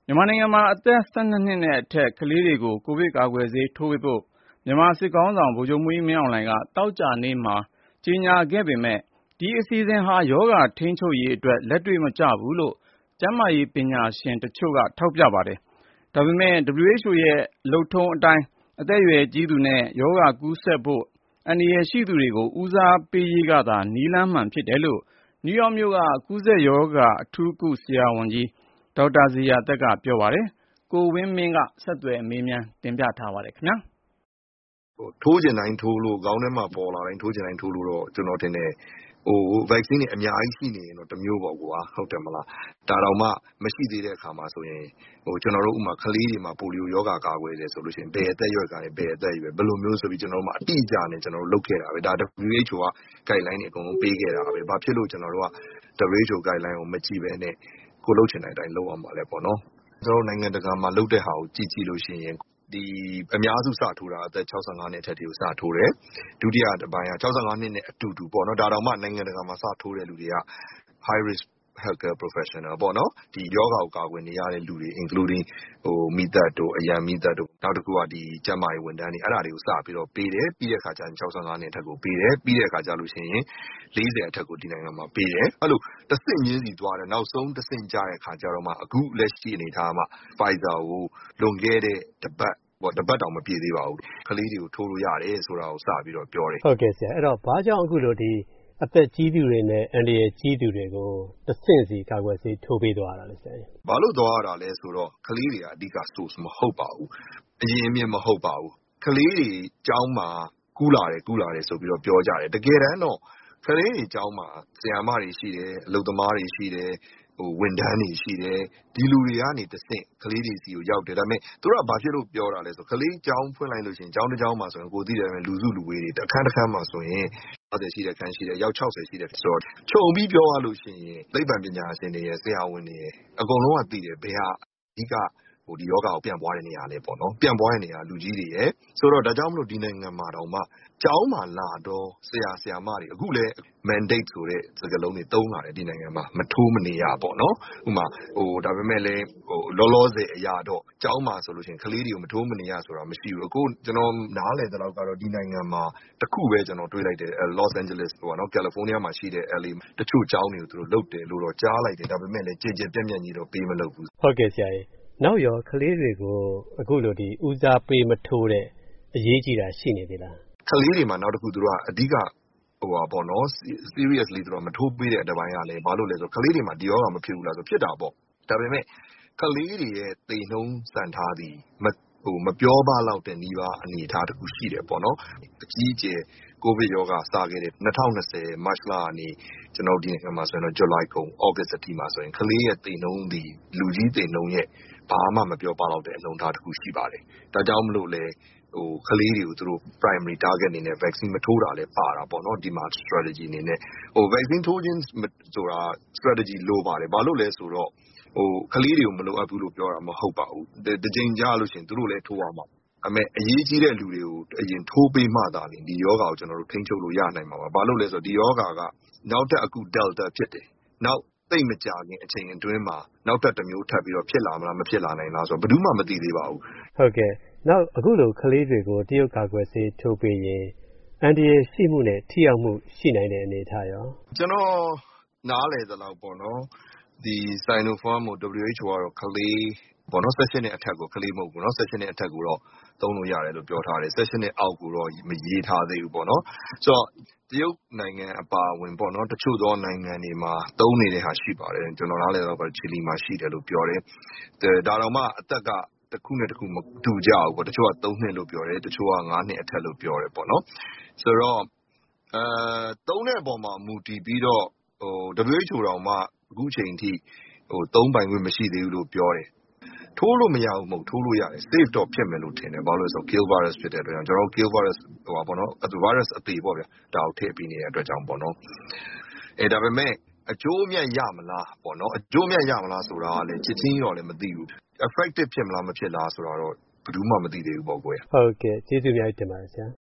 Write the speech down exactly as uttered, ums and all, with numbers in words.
မြန်မာနိုင်ငံမှာအသက် ၁၂ နှစ်နဲ့အထက်ကလေးတွေကိုကိုဗစ်ကာကွယ်ဆေးထိုးပေးဖို့မြန်မာစစ်ခေါင်းဆောင်ဗိုလ်ချုပ်မှူးကြီးမင်းအောင်လှိုင်ကသောကြာနေ့မှာကြေညာခဲ့ပေမဲ့ဒီအစီအစဉ်ဟာရောဂါထိန်းချုပ်ရေးအတွက်လက်တွေ့မကျဘူးလို့ကျန်းမာရေးပညာရှင်တချို့ကထောက်ပြပါတယ်။ဒါပေမဲ့ ဒဗလျူ အိတ်ချ်အို ရဲ့လုပ်ထုံးအတိုင်းအသက်အရွယ်ကြီးသူနဲ့ရောဂါကူးစက်ဖို့အန္တရာယ်ရှိသူတွေကိုဦးစားပေးရေးကသာနည်းလမ်းမှန်ဖြစ်တယ်လို့နယူးယောက်မြို့ကကူးစက်ရောဂါအထူးကုဆရာဝန်ကြီးဒေါက်တာဇေယျာသက်ကပြောပါတယ်။ကိုဝင်းမင်းကဆက်သွယ်မေးမြန်းတင်ပြထားပါတယ်ခင်ဗျာ။ထိုးကျင်တိုင်းထိုးလို့ခေါင်းထဲမှာပေါ်လာတိုင်းထိုးကျင်တိုင်းထိုးလို့တော့ကျွန်တော်ထင်တယ်ဟို vaccine တွေအများကြီးရှိနေရင်တော့တမျိုးပေါ့ကွာဟုတ်တယ်မလားဒါတော့မှမရှိသေးတဲ့အခါမှာဆိုရင်ဟိုကျွန်တော်တို့ဥမာကလေးတွေမှာပိုလီယိုရောဂါကာကွယ်တယ်ဆိုလို့ရှိရင်ဘယ်အသက်အရွယ်ကနေဘယ်အသက်အရွယ်ဘယ်လိုမျိုးဆိုပြီးကျွန်တော်တို့မှအတိအကျနဲ့ကျွန်တော်တို့လုပ်ခဲ့တာပဲဒါ ဒဗလျူ အိတ်ချ်အို က guideline တွေအကုန်လုံးပေးခဲ့တာပဲဘာဖြစ်လို့ကျွန်တော်တို့က ဒဗလျူ အိတ်ချ်အို guideline ကိုမကြည့်ဘဲနဲ့ကိုလုပ်ချင်တဲ့အတိုင်းလုပ်အောင်ပါလဲပေါ့နော်ကျွန်တော်နိုင်ငံတကာမှာလုပ်တဲ့ဟာကိုကြည့်ကြည့်လို့ရှိရင်ဒီအများစုစထိုးတာအသက်၆၅နှစ်အထက်တွေကိုစထိုးတယ်ဒုတိယတစ်ပိုင်းက၆၅နှစ်နဲ့အတူတူပေါ့နော်ဒါတောင်မှနိုင်ငံတကာမှာစထိုးတဲ့လူတွေက high risk healthcare professional ပေါ့နော်ဒီယောဂါကိုကာကွယ်နေရတဲ့လူတွေ including ဟိုမိသက်တို့အရန်မိသက်တို့နောက်တစ်ခုကဒီကျန်းမာရေးဝန်ထမ်းတွေအဲ့ဒါတွေကိုစပြီးတော့ပေးတယ်ပြီးတဲ့အခါကျရင်၆၅နှစ်အထက်ကိုပေးတယ်ပြီးတဲ့အခါကျလို့ရှိရင်၄၀အထက်ကိုဒီနိုင်ငံမှာပေးတယ်အဲ့လိုတစ်ဆင့်ချင်းစီသွားတယ်နောက်ဆုံးတစ်ဆင့်ကြတဲ့အခါကျတော့မှအခုလက်ရှိအနေထားမှာ Pfizer ကိုလွန်ခဲ့တဲ့တစ်ပတ်ပေါ့တပတ်တောင်မပြည့်သေးပါဘူးကလေးတွေကိုထိုးလို့ရတယ်ဆိုတာကိုစပြီးတော့ပြောတယ်ဟုတ်ကဲ့ဆရာအဲ့တော့ဘာကြောင့်အခုလိုဒီအသက်ကြီးသူတွေနဲ့အန္တရာယ်ကြီးသူတွေကိုတစ်ဆင့်စီကာကွယ်ဆေးထိုးပေးသွားတာလဲဆရာဘာလို့သွားရတာလဲဆိုတော့ကလေးတွေကအဓိက source မဟုတ်ပါဘူးအရင်အမြင်မဟုတ်ပါဘူးကလေးတွေကျောင်းမှာကူးလာတယ်ကူးလာတယ်ဆိုပြီးတော့ပြောကြတယ်တကယ်တမ်းတော့ကလေးတွေကျောင်းမှာဆရာမတွေရှိတယ်အလုပ်သမားတွေရှိတယ်ဟိုဝန်ထမ်းတွေရှိတယ်ဒီလူတွေကနေတဆင့်ကလေးတွေစီကိုရောက်တယ်ဒါပေမဲ့သူတို့ကဘာဖြစ်လို့ပြောတာလဲဆိုကလေးကျောင်းဖွင့်လိုက်လို့ရှိရင်ကျောင်းတစ်ကျောင်းမှာဆိုရင်ကိုသိတယ်လူစုလူဝေးတွေအခန်းတစ်ခန်းမှာဆိုရင်၅၀ရှိတဲ့ခန်းရှိတယ်ရောက်၆၀ရှိတဲ့ဆိုတော့ခြုံပြီးပြောရလို့ရှိရင်သိပ္ပံပညာရှင်တွေရဲ့ဆရာဝန်တွေရဲ့အကုန်လုံးကသိတယ်ဘယ်ဟာအဓိကဟိုဒီယောဂါကိုပြန်ပွားတဲ့နေရာလဲပေါ့နော်ပြန်ပွားတဲ့နေရာလူကြီးတွေရဲ့ဆိုတော့ဒါကြောင့်မလို့ဒီနိုင်ငံမှာတော့မှကျောင်းမှာလာတော့ဆရာဆရာမတွေအခုလဲ mandate ဆိုတဲ့စကားလုံးတွေသုံးလာတယ်ဒီနိုင်ငံမှာမထိုးမနေရပေါ့နော်ဥပမာဟိုဒါပေမဲ့လဲဟိုလောလောဆယ်အရာတော့ကျောင်းမှာဆိုလို့ရှိရင်ကလေးတွေကိုမထိုးမနေရဆိုတာမရှိဘူးအခုကျွန်တော်နားလည်တဲ့လောက်ကတော့ဒီနိုင်ငံမှာတခုပဲကျွန်တော်တွေးလိုက်တယ် Los Angeles ပေါ့နော် California မှာရှိတဲ့ L A တချို့ကျောင်းတွေကိုသူတို့လုပ်တယ်လို့တော့ကြားလိုက်တယ်ဒါပေမဲ့လဲကြည်ကြည်ပြန့်ပြန့်ကြီးတော့ပေးမလုပ်ဘူးဟုတ်ကဲ့ဆရာကြီးနောက်ရောကလေးတွေကိုအခုလိုဒီဦးစားပေးမထိုးတဲ့အရေးကြီးတာရှိနေသေးလားကလေးတွေမှာနောက်တစ်ခုသူတို့ကအဓိကဟိုပါပေါ့နော် seriously သူတို့မထိုးပေးတဲ့အပိုင်းကလည်းဘာလို့လဲဆိုကလေးတွေမှာဒီယောဂါမဖြစ်ဘူးလားဆိုဖြစ်တာပေါ့ဒါပေမဲ့ကလေးတွေရဲ့သေနှုံးစံထားသည်မဟိုမပြောပါလောက်တဲ့နှီးပါအနေအထားတစ်ခုရှိတယ်ပေါ့နော်အကြီးအကျယ်ကိုဗစ်ယောဂါစခဲ့တဲ့၂၀၂၀ March လကနေကျွန်တော်ဒီနိုင်ငံမှာဆိုရင်တော့ July ကုန် August အထိမှာဆိုရင်ကလေးရဲ့သေနှုံးသည်လူကြီးသေနှုံးရဲ့ဘာမှမပြောပါတော့တဲ့အလုံးသားတစ်ခုရှိပါတယ်ဒါကြောင့်မလို့လဲဟိုကလေးတွေကိုသူတို့ primary target အနေနဲ့ vaccine မထိုးတာလဲပါတာပေါ့နော်ဒီမှာ strategy အနေနဲ့ဟို vaccine ထိုးခြင်းဆိုတာ strategy လိုပါတယ်ဘာလို့လဲဆိုတော့ဟိုကလေးတွေကိုမလိုအပ်ဘူးလို့ပြောတာမဟုတ်ပါဘူးတစ်ချိန်ကြာလို့ရှိရင်သူတို့လည်းထိုးအောင်ပါအမေအရေးကြီးတဲ့လူတွေကိုအရင်ထိုးပေးမှသာလျှင်ဒီယောဂါကိုကျွန်တော်တို့ထိန်းချုပ်လို့ရနိုင်မှာပါဘာလို့လဲဆိုတော့ဒီယောဂါကနောက်ထပ်အခု delta ဖြစ်တယ်နောက်သိမကြခင်အချိန်အတွင်းမှာနောက်ထပ်တစ်မျိုးထပ်ပြီးတော့ဖြစ်လာမလားမဖြစ်လာနိုင်လားဆိုတော့ဘယ်သူမှမသိသေးပါဘူးဟုတ်ကဲ့နောက်အခုလိုကလေးတွေကိုတရုတ်ကာကွယ်ဆေးထိုးပေးရင်အန်ဒီရရှိမှုနဲ့ထိရောက်မှုရှိနိုင်တဲ့အနေအထားရောကျွန်တော်နားလည်သလောက်ပေါ့နော်ဒီ Sinopharm ကို ဒဗလျူ အိတ်ချ်အို ကတော့ကလေးပေါ့နော်၁၈နှစ်အထက်ကိုကလေးမဟုတ်ဘူးเนาะ၁၈နှစ်အထက်ကိုတော့သုံးလို့ရတယ်လို့ပြောထားတယ်၁၈နှစ်အောက်ကိုတော့မရေးထားသေးဘူးပေါ့နော်ဆိုတော့တရုတ်နိုင်ငံအပါအဝင်ပေါ့နော်တချို့သောနိုင်ငံတွေမှာသုံးနေတဲ့ဟာရှိပါတယ်ကျွန်တော်နားလည်တော့ချီလီမှာရှိတယ်လို့ပြောတယ်ဒါတော့မှအသက်ကတစ်ခုနဲ့တစ်ခုမတူကြဘူးပေါ့တချို့ကသုံးနှစ်လို့ပြောတယ်တချို့ကငါးနှစ်အထက်လို့ပြောတယ်ပေါ့နော်ဆိုတော့အဲသုံးတဲ့အပေါ်မှာမူတည်ပြီးတော့ဟို ဒဗလျူ အိတ်ချ်အို တောင်မှအခုချိန်ထိဟိုသုံးပိုင်ခွင့်မရှိသေးဘူးလို့ပြောတယ်ထိုးလို့မရဘူးမဟုတ်ထိုးလို့ရတယ် safe တော့ဖြစ်မယ်လို့ထင်တယ်ဘာလို့လဲဆိုတော့ kill virus ဖြစ်တဲ့အတွက်ကြောင့်ကျွန်တော် kill virus ဟိုပါပေါ့နော် virus အသေးပေါ့ဗျာဒါကိုထည့်ပြီးနေတဲ့အတွက်ကြောင့်ပေါ့နော်အဲဒါပေမဲ့အကျိုးအမြတ်ရမလားပေါ့နော်အကျိုးအမြတ်ရမလားဆိုတာကလည်းချစ်ချင်းတော့လည်းမသိဘူး effective ဖြစ်မလားမဖြစ်လားဆိုတာတော့ဘယ်သူမှမသိသေးဘူးပေါ့ကွယ်ဟုတ်ကဲ့ကျေးဇူးများတင်ပါတယ်ဆရာ